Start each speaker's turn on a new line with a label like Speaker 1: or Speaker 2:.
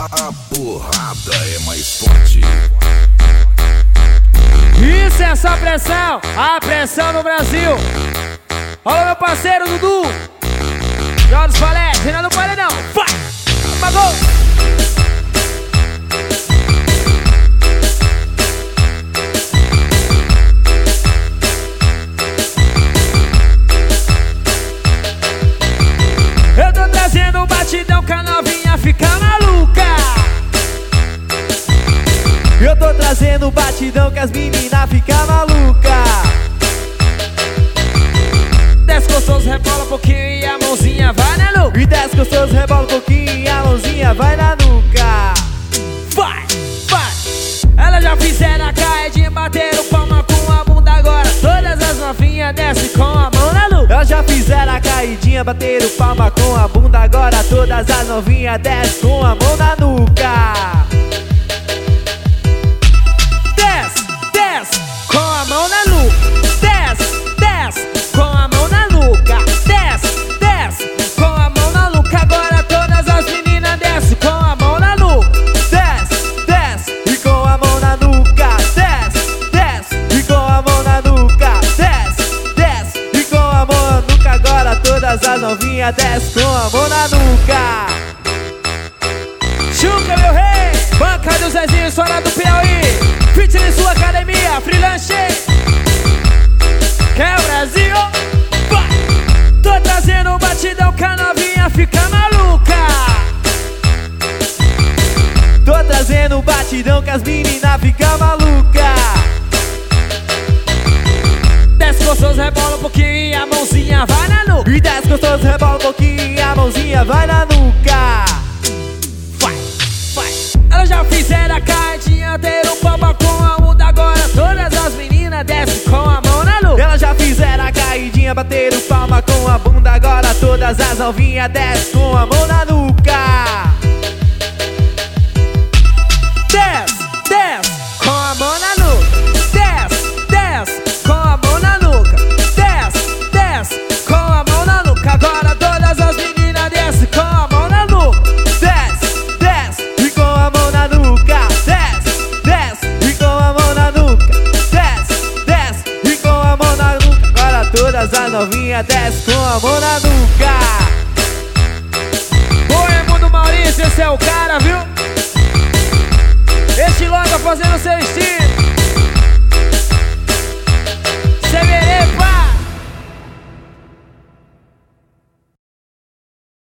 Speaker 1: A porrada é mais forte.
Speaker 2: Isso é só pressão, a pressão no Brasil. Olha meu parceiro Dudu, Jorge Falete, Renato Paredão. Vai, apagou. Eu tô trazendo um batidão que a novinha fica maluca.
Speaker 3: Eu tô trazendo batidão que as meninas ficam malucas.
Speaker 2: Desce gostoso, rebola um pouquinho e a mãozinha vai na nuca.
Speaker 3: E desce gostoso, rebola um pouquinho e a mãozinha vai na nuca.
Speaker 2: Vai, vai. Elas já fizeram a caidinha, bateram palma com a bunda. Agora todas as novinhas descem com a mão na nuca.
Speaker 3: Elas já fizeram a caidinha, bateram palma com a bunda. Agora todas as novinhas descem com a mão na nuca.
Speaker 2: Desce, desce, com a mão na nuca. Desce, desce, com a mão na nuca. Desce, desce, com a mão na nuca. Agora todas as meninas descem com a mão na nuca.
Speaker 3: Desce, desce, e com a mão na nuca. Desce, desce, e com a mão na nuca. Desce, desce, e com a mão na nuca. Agora todas as novinhas descem com a mão na nuca.
Speaker 2: Chuca, meu rei, banca do Zezinho, fora do Piauí. Fitness sua academia, freelance. Quer o Brasil? Vai! Tô trazendo um batidão que a novinha fica maluca.
Speaker 3: Tô trazendo um batidão que as meninas ficam malucas.
Speaker 2: Desce gostoso, rebola um pouquinho e a mãozinha vai na nuca.
Speaker 3: E desce gostoso, rebola um pouquinho e a mãozinha vai na nuca.
Speaker 2: Vai, vai. Elas já fizeram a caidinha, deram palma com a bunda. Agora todas as meninas descem com a mão na nuca.
Speaker 3: Elas já fizeram a caidinha, bateram palma com a bunda. Agora todas as novinhas descem com a mão na nuca.
Speaker 2: Desce, desce, com a mão na nuca. Desce, desce, com a mão na nuca. Desce, desce, com a mão na nuca. Agora todas as meninas descem com a mão na nuca.
Speaker 3: Desce, desce, e com a mão na nuca. Desce, desce, e com a mão na nuca. Desce, desce, e com a mão na nuca. Agora todas as novinhas descem com a mão na nuca.
Speaker 2: Oi, Mundo Maurício, esse é o cara, viu? Este logo fazendo seu estilo.